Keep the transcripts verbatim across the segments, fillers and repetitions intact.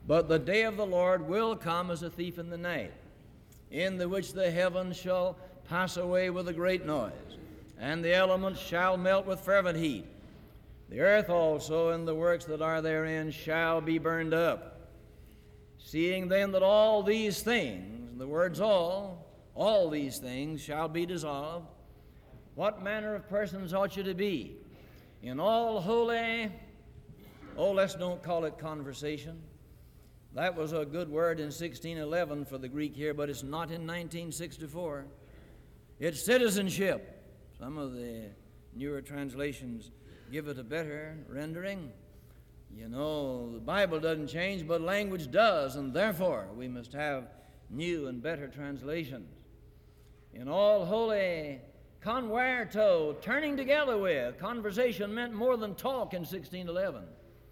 But the day of the Lord will come as a thief in the night, in the which the heavens shall pass away with a great noise, and the elements shall melt with fervent heat. The earth also and the works that are therein shall be burned up. Seeing then that all these things, the words all, all these things shall be dissolved, what manner of persons ought you to be? In all holy, oh, let's don't call it conversation. That was a good word in sixteen eleven for the Greek here, but it's not in nineteen sixty-four. It's citizenship. Some of the newer translations give it a better rendering. You know, the Bible doesn't change, but language does, and therefore we must have new and better translations. In all holy converto, turning together with. Conversation meant more than talk in sixteen eleven.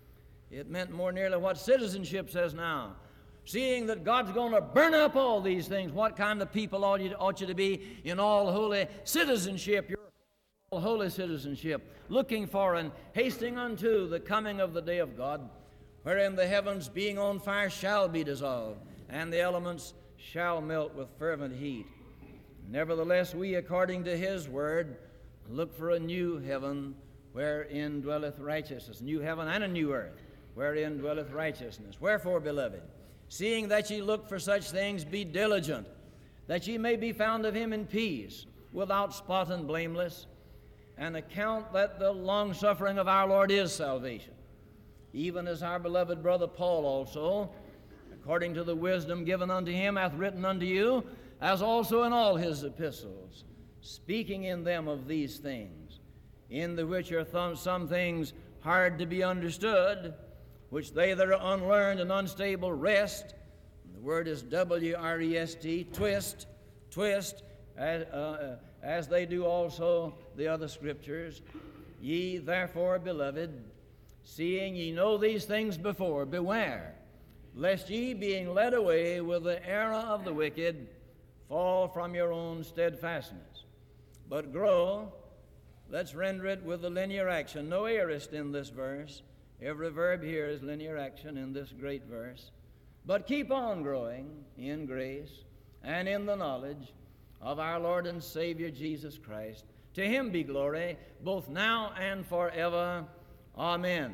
It meant more nearly what citizenship says now. Seeing that God's going to burn up all these things, what kind of people ought you, ought you to be in all holy citizenship? Your all holy citizenship, looking for and hasting unto the coming of the day of God, wherein the heavens being on fire shall be dissolved, and the elements shall melt with fervent heat. Nevertheless, we, according to his word, look for a new heaven wherein dwelleth righteousness, a new heaven and a new earth wherein dwelleth righteousness. Wherefore, beloved, seeing that ye look for such things, be diligent, that ye may be found of him in peace, without spot and blameless, and account that the long-suffering of our Lord is salvation, even as our beloved brother Paul also, according to the wisdom given unto him, hath written unto you, as also in all his epistles, speaking in them of these things, in the which are th- some things hard to be understood, which they that are unlearned and unstable wrest. And the word is W R E S T, twist, twist, as, uh, as they do also the other scriptures. Ye therefore, beloved, seeing ye know these things before, beware, lest ye, being led away with the error of the wicked, fall from your own steadfastness. But grow, let's render it with the linear action. No aorist in this verse. Every verb here is linear action in this great verse. But keep on growing in grace and in the knowledge of our Lord and Savior Jesus Christ. To him be glory, both now and forever. Amen.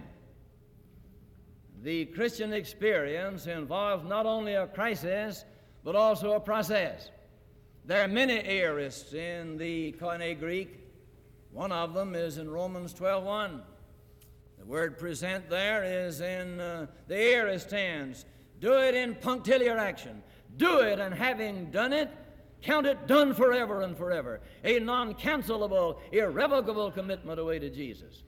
The Christian experience involves not only a crisis, but also a process. There are many aorists in the Koine Greek. One of them is in Romans twelve one. The word present there is in uh, the aorist tense. Do it in punctiliar action. Do it, and having done it, count it done forever and forever. A non-cancelable, irrevocable commitment away to Jesus.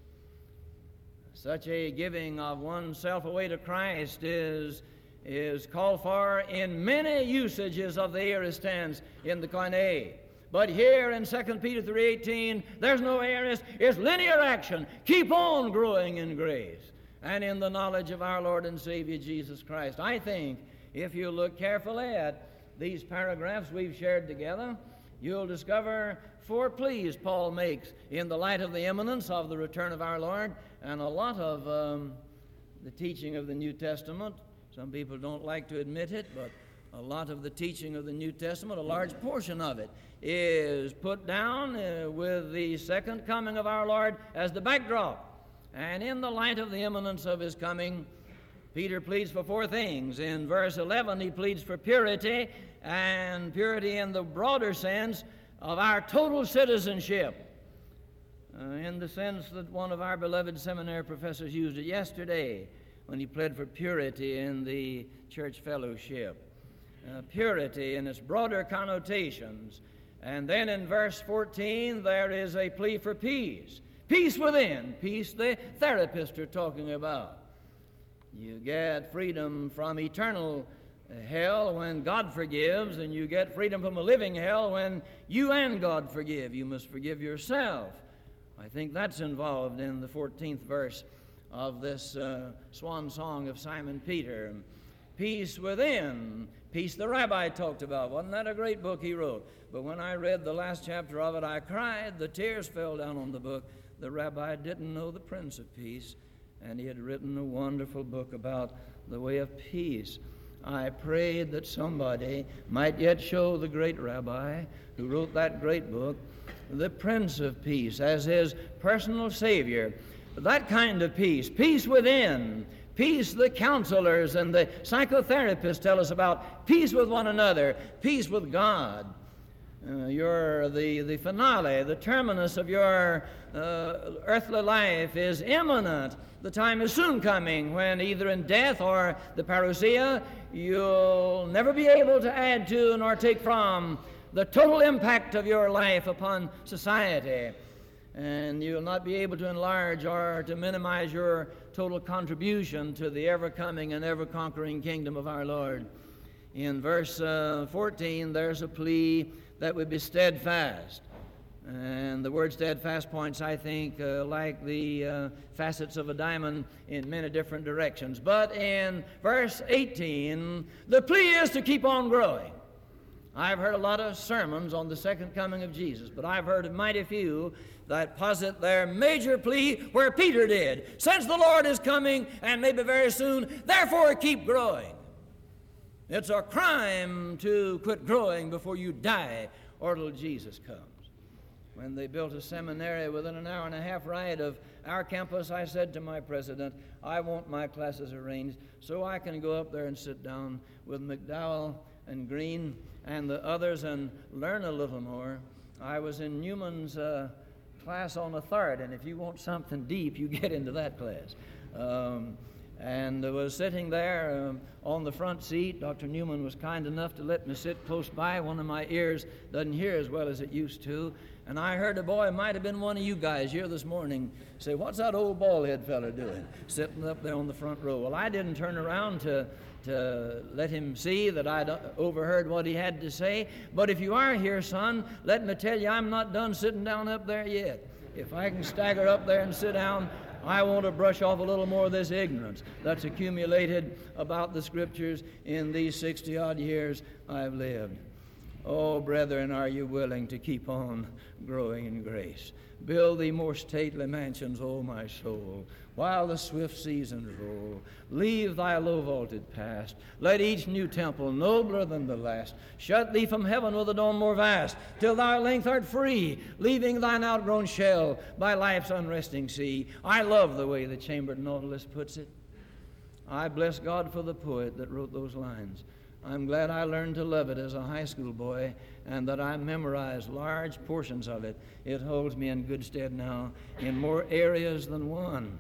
Such a giving of oneself away to Christ is, is called for in many usages of the aorist tense in the Koine. But here in Second Peter three eighteen, there's no aorist. It's linear action. Keep on growing in grace and in the knowledge of our Lord and Savior Jesus Christ. I think if you look carefully at these paragraphs we've shared together, you'll discover four pleas Paul makes in the light of the imminence of the return of our Lord, and a lot of um, the teaching of the New Testament. Some people don't like to admit it, but a lot of the teaching of the New Testament, a large portion of it, is put down uh, with the second coming of our Lord as the backdrop. And in the light of the imminence of his coming, Peter pleads for four things. In verse eleven, he pleads for purity, and purity in the broader sense of our total citizenship, uh, in the sense that one of our beloved seminary professors used it yesterday when he pled for purity in the church fellowship. Uh, purity in its broader connotations. And then in verse fourteen, there is a plea for peace. Peace within. Peace the therapists are talking about. You get freedom from eternal hell when God forgives, and you get freedom from a living hell when you and God forgive. You must forgive yourself. I think that's involved in the fourteenth verse of this uh, swan song of Simon Peter. Peace within. Peace the rabbi talked about. Wasn't that a great book he wrote? But when I read the last chapter of it, I cried. The tears fell down on the book. The rabbi didn't know the Prince of Peace, and he had written a wonderful book about the way of peace. I prayed that somebody might yet show the great rabbi who wrote that great book, the Prince of Peace, as his personal Savior. That kind of peace, peace within, peace the counselors and the psychotherapists tell us about, peace with one another, peace with God. Uh, your, the, the finale, the terminus of your uh, earthly life is imminent. The time is soon coming when either in death or the parousia, you'll never be able to add to nor take from the total impact of your life upon society. And you'll not be able to enlarge or to minimize your total contribution to the ever-coming and ever-conquering kingdom of our Lord. In verse uh, fourteen, there's a plea that would be steadfast. And the word steadfast points, I think, uh, like the uh, facets of a diamond in many different directions. But in verse eighteen, the plea is to keep on growing. I've heard a lot of sermons on the second coming of Jesus, but I've heard of mighty few that posit their major plea where Peter did. Since the Lord is coming, and maybe very soon, therefore keep growing. It's a crime to quit growing before you die or till Jesus comes. When they built a seminary within an hour and a half ride of our campus, I said to my president, I want my classes arranged so I can go up there and sit down with McDowell and Green and the others and learn a little more. I was in Newman's uh, class on authority, and if you want something deep, you get into that class. Um, and I was sitting there um, on the front seat. Doctor Newman was kind enough to let me sit close by. One of my ears doesn't hear as well as it used to. And I heard a boy, might have been one of you guys here this morning, say, what's that old bald-head fella doing, sitting up there on the front row? Well, I didn't turn around to, to let him see that I'd overheard what he had to say. But if you are here, son, let me tell you, I'm not done sitting down up there yet. If I can stagger up there and sit down, I want to brush off a little more of this ignorance that's accumulated about the Scriptures in these sixty-odd years I've lived. Oh, brethren, are you willing to keep on growing in grace? Build thee more stately mansions, O my soul, while the swift seasons roll. Leave thy low-vaulted past. Let each new temple, nobler than the last, shut thee from heaven with a dome more vast, till thou at length art free, leaving thine outgrown shell by life's unresting sea. I love the way the chambered nautilus puts it. I bless God for the poet that wrote those lines. I'm glad I learned to love it as a high school boy and that I memorized large portions of it. It holds me in good stead now in more areas than one.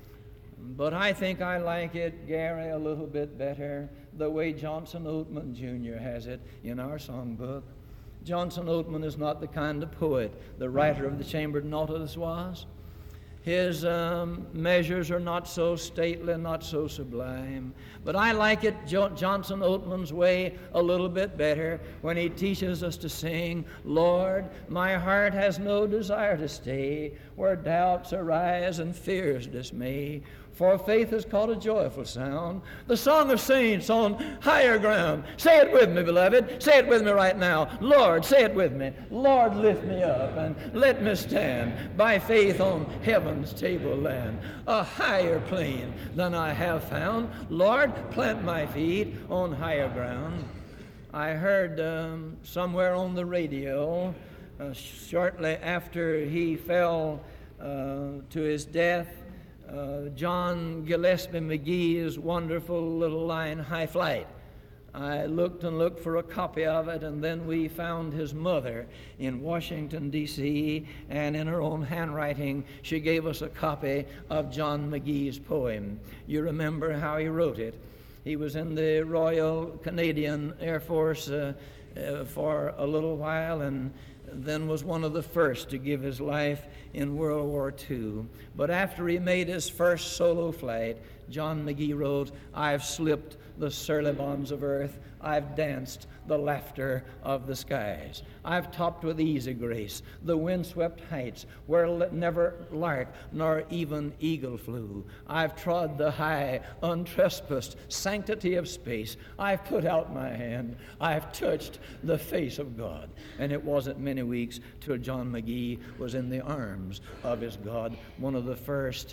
But I think I like it, Gary, a little bit better the way Johnson Oatman Junior has it in our songbook. Johnson Oatman is not the kind of poet the writer of the Chambered Nautilus was. His um, measures are not so stately, not so sublime. But I like it jo- Johnson Oatman's way a little bit better when he teaches us to sing, Lord, my heart has no desire to stay where doubts arise and fears dismay. For faith has caught a joyful sound, the song of saints on higher ground. Say it with me, beloved. Say it with me right now. Lord, say it with me. Lord, lift me up and let me stand by faith on heaven's tableland, a higher plane than I have found. Lord, plant my feet on higher ground. I heard um, somewhere on the radio uh, shortly after he fell uh, to his death, Uh, John Gillespie McGee's wonderful little line, High Flight. I looked and looked for a copy of it, and then we found his mother in Washington, D C, and in her own handwriting, she gave us a copy of John McGee's poem. You remember how he wrote it. He was in the Royal Canadian Air Force uh, uh, for a little while, and then was one of the first to give his life in World War Two. But after he made his first solo flight, John McGee wrote, I've slipped the surly bonds of earth, I've danced the laughter of the skies. I've topped with easy grace the windswept heights where never lark nor even eagle flew. I've trod the high, untrespassed sanctity of space. I've put out my hand. I've touched the face of God. And it wasn't many weeks till John McGee was in the arms of his God, one of the first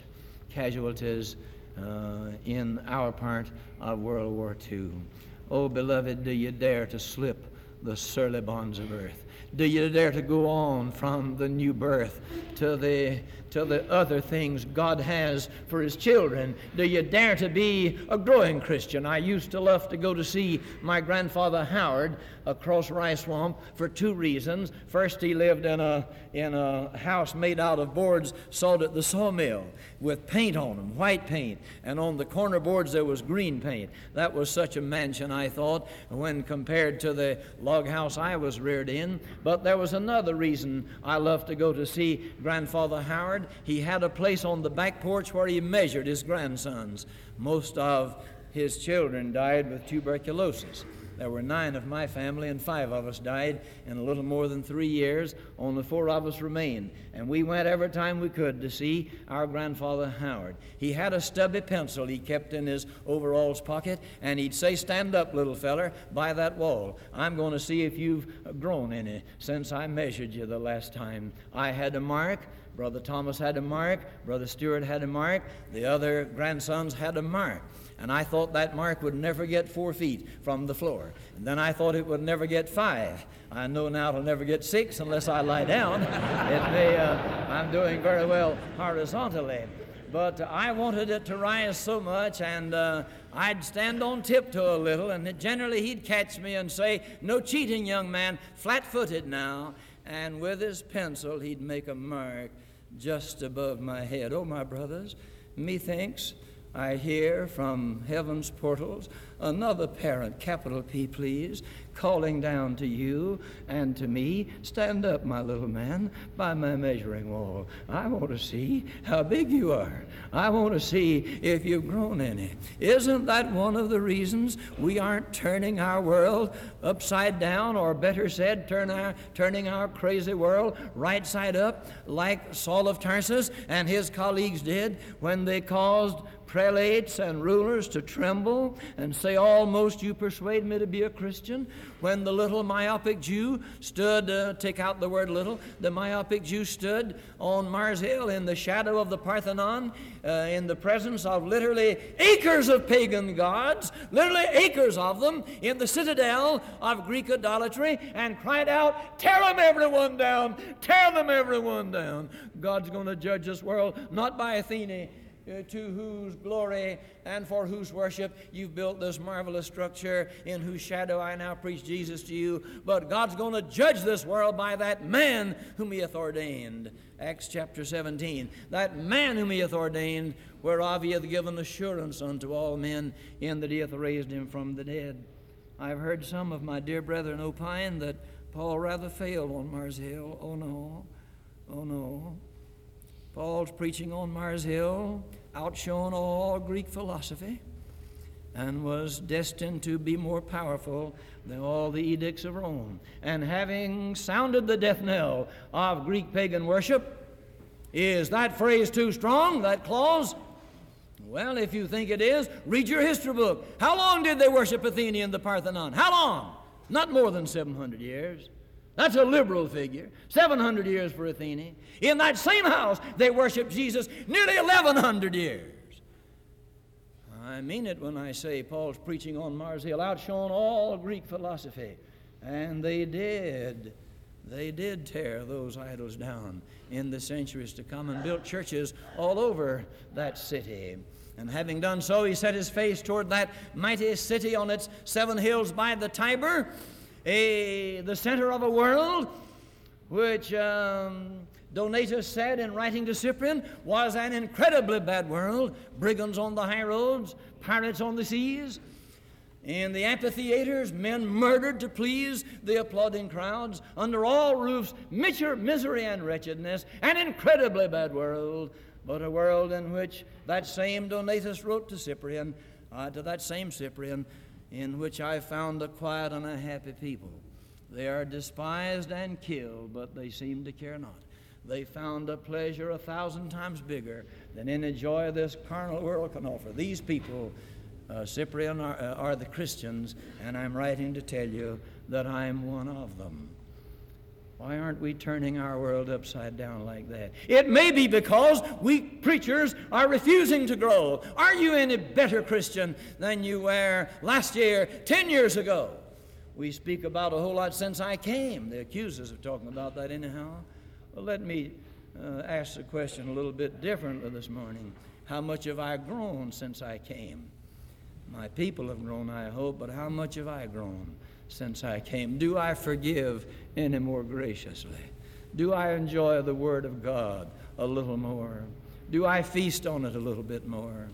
casualties uh, in our part of World War Two. Oh, beloved, do you dare to slip the surly bonds of earth? Do you dare to go on from the new birth to the to the other things God has for His children? Do you dare to be a growing Christian? I used to love to go to see my grandfather Howard across Rice Swamp for two reasons. First, he lived in a in a house made out of boards sawed at the sawmill with paint on them, white paint, and on the corner boards there was green paint. That was such a mansion, I thought, when compared to the log house I was reared in. But there was another reason I loved to go to see Grandfather Howard. He had a place on the back porch where he measured his grandsons. Most of his children died with tuberculosis. There were nine of my family, and five of us died in a little more than three years. Only four of us remained. And we went every time we could to see our grandfather Howard. He had a stubby pencil he kept in his overalls pocket, and he'd say, "Stand up, little feller, by that wall. I'm going to see if you've grown any since I measured you the last time." I had a mark. Brother Thomas had a mark. Brother Stewart had a mark. The other grandsons had a mark. And I thought that mark would never get four feet from the floor. And then I thought it would never get five. I know now it'll never get six unless I lie down. It may, uh, I'm doing very well horizontally. But uh, I wanted it to rise so much, and uh, I'd stand on tiptoe a little, and it, generally he'd catch me and say, "No cheating, young man, flat-footed now." And with his pencil, he'd make a mark just above my head. Oh, my brothers, methinks I hear from heaven's portals another parent, capital P, please, calling down to you and to me, "Stand up, my little man, by my measuring wall. I want to see how big you are. I want to see if you've grown any." Isn't that one of the reasons we aren't turning our world upside down, or better said, turn our, turning our crazy world right side up, like Saul of Tarsus and his colleagues did when they caused prelates and rulers to tremble and say, "Almost you persuade me to be a Christian"? When the little myopic Jew stood, uh, take out the word little, the myopic Jew stood on Mars Hill in the shadow of the Parthenon, uh, in the presence of literally acres of pagan gods, literally acres of them, in the citadel of Greek idolatry, and cried out, "Tear them everyone down, tear them everyone down." God's going to judge this world not by Athene, Uh, to whose glory and for whose worship you've built this marvelous structure, in whose shadow I now preach Jesus to you. But God's going to judge this world by that man whom He hath ordained. Acts chapter seventeen. That man whom He hath ordained, whereof He hath given assurance unto all men, in that He hath raised Him from the dead. I've heard some of my dear brethren opine that Paul rather failed on Mars Hill. Oh no, oh no. Paul's preaching on Mars Hill outshone all Greek philosophy and was destined to be more powerful than all the edicts of Rome. And having sounded the death knell of Greek pagan worship, is that phrase too strong, that clause? Well, if you think it is, read your history book. How long did they worship Athene in the Parthenon? How long? Not more than seven hundred years. That's a liberal figure. seven hundred years for Athene. In that same house, they worshiped Jesus nearly eleven hundred years. I mean it when I say Paul's preaching on Mars Hill outshone all Greek philosophy. And they did. They did tear those idols down in the centuries to come and built churches all over that city. And having done so, he set his face toward that mighty city on its seven hills by the Tiber, A, the center of a world, which um, Donatus said in writing to Cyprian was an incredibly bad world. Brigands on the high roads, pirates on the seas. In the amphitheaters, men murdered to please the applauding crowds. Under all roofs, misery and wretchedness. An incredibly bad world, but a world in which that same Donatus wrote to Cyprian, uh, to that same Cyprian, in which I found a quiet and a happy people. They are despised and killed, but they seem to care not. They found a pleasure a thousand times bigger than any joy this carnal world can offer. These people, uh, Cyprian, are, uh, are the Christians, and I'm writing to tell you that I'm one of them. Why aren't we turning our world upside down like that? It may be because we preachers are refusing to grow. Are you any better Christian than you were last year, ten years ago? We speak about a whole lot since I came. They accuse us of talking about that anyhow. Well, let me uh, ask the question a little bit differently this morning. How much have I grown since I came? My people have grown, I hope, but how much have I grown since I came? Do I forgive any more graciously? Do I enjoy the Word of God a little more? Do I feast on it a little bit more?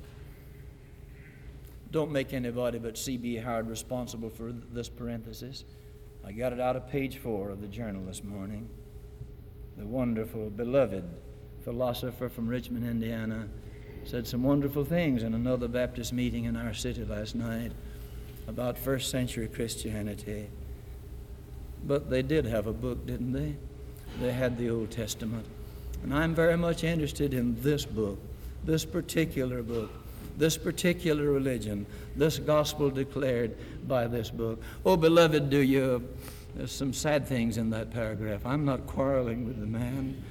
Don't make anybody but C B Howard responsible for this parenthesis. I got it out of page four of the journal this morning. The wonderful, beloved philosopher from Richmond, Indiana, said some wonderful things in another Baptist meeting in our city last night about first century Christianity. But they did have a book, didn't they? They had the Old Testament. And I'm very much interested in this book, this particular book, this particular religion, this gospel declared by this book. Oh, beloved, do you... There's some sad things in that paragraph. I'm not quarreling with the man.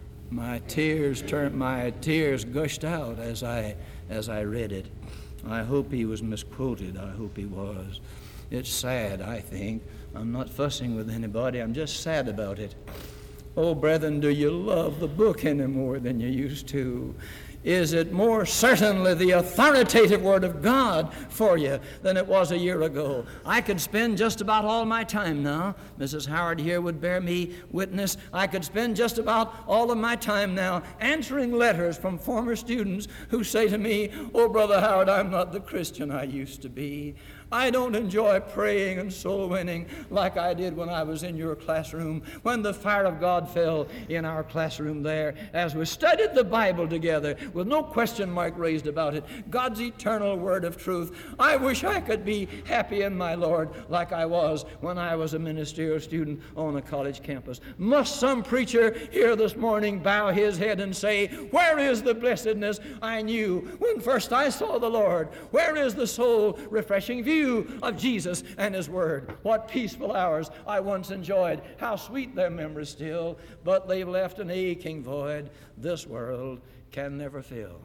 My tears turned, my tears gushed out as I as I read it. I hope he was misquoted. I hope he was. It's sad, I think. I'm not fussing with anybody. I'm just sad about it. Oh, brethren, do you love the book any more than you used to? Is it more certainly the authoritative Word of God for you than it was a year ago? I could spend just about all my time now. Missus Howard here would bear me witness. I could spend just about all of my time now answering letters from former students who say to me, "Oh, Brother Howard, I'm not the Christian I used to be. I don't enjoy praying and soul winning like I did when I was in your classroom, when the fire of God fell in our classroom there as we studied the Bible together with no question mark raised about it, God's eternal word of truth. I wish I could be happy in my Lord like I was when I was a ministerial student on a college campus." Must some preacher here this morning bow his head and say, "Where is the blessedness I knew when first I saw the Lord? Where is the soul refreshing view of Jesus and His Word? What peaceful hours I once enjoyed. How sweet their memories still, but they've left an aching void this world can never fill."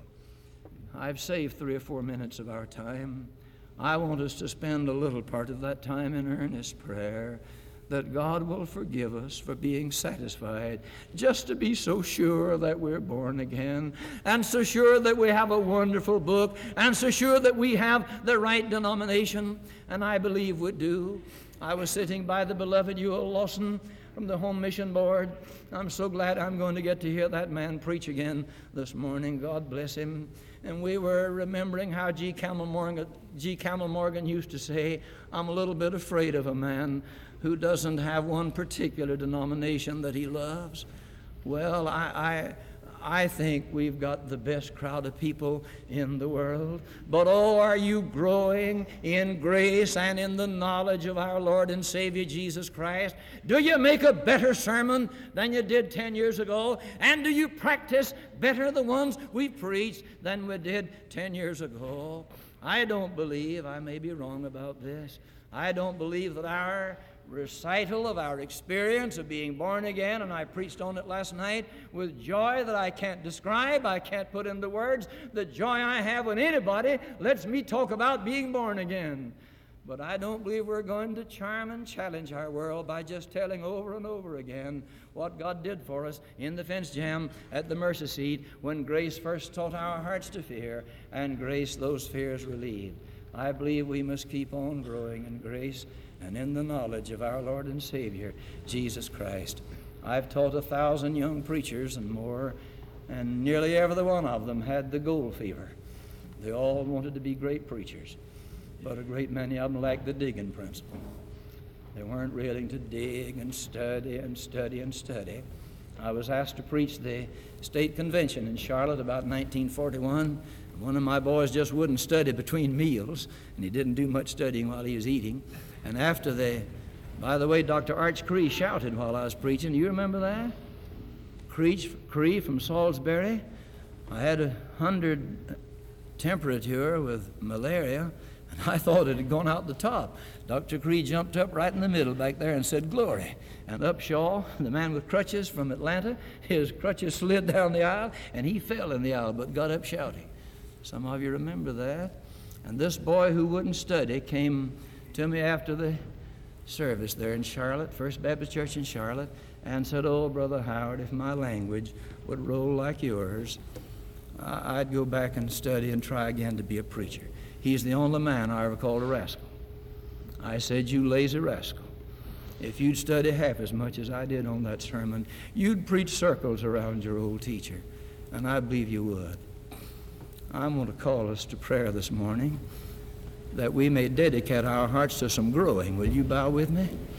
I've saved three or four minutes of our time. I want us to spend a little part of that time in earnest prayer that God will forgive us for being satisfied just to be so sure that we're born again, and so sure that we have a wonderful book, and so sure that we have the right denomination, and I believe we do. I was sitting by the beloved Ewell Lawson from the Home Mission Board. I'm so glad I'm going to get to hear that man preach again this morning. God bless him. And we were remembering how G. Campbell Morgan, G. Campbell Morgan used to say, "I'm a little bit afraid of a man who doesn't have one particular denomination that he loves." Well, I, I, I think we've got the best crowd of people in the world. But oh, are you growing in grace and in the knowledge of our Lord and Savior Jesus Christ? Do you make a better sermon than you did ten years ago? And do you practice better the ones we preached than we did ten years ago? I don't believe, I may be wrong about this, I don't believe that our recital of our experience of being born again, and I preached on it last night with joy that I can't describe, I can't put into words. The joy I have when anybody lets me talk about being born again. But I don't believe we're going to charm and challenge our world by just telling over and over again what God did for us in the fence jam at the mercy seat when grace first taught our hearts to fear, and grace those fears relieved. I believe we must keep on growing in grace and in the knowledge of our Lord and Savior, Jesus Christ. I've taught a thousand young preachers and more, and nearly every one of them had the gold fever. They all wanted to be great preachers, but a great many of them lacked the digging principle. They weren't willing to dig and study and study and study. I was asked to preach the state convention in Charlotte about nineteen forty-one. One of my boys just wouldn't study between meals, and he didn't do much studying while he was eating. And after the, by the way, Doctor Arch Cree shouted while I was preaching. Do you remember that? Cree, Cree from Salisbury. I had a hundred temperature with malaria, And I thought it had gone out the top. Doctor Cree jumped up right in the middle back there and said, "Glory." And Upshaw, the man with crutches from Atlanta, his crutches slid down the aisle, and he fell in the aisle but got up shouting. Some of you remember that. And this boy who wouldn't study came to me after the service there in Charlotte, First Baptist Church in Charlotte, and said, "Oh, Brother Howard, if my language would roll like yours, I'd go back and study and try again to be a preacher." He's the only man I ever called a rascal. I said, "You lazy rascal. If you'd study half as much as I did on that sermon, you'd preach circles around your old teacher." And I believe you would. I'm going to call us to prayer this morning that we may dedicate our hearts to some growing. Will you bow with me?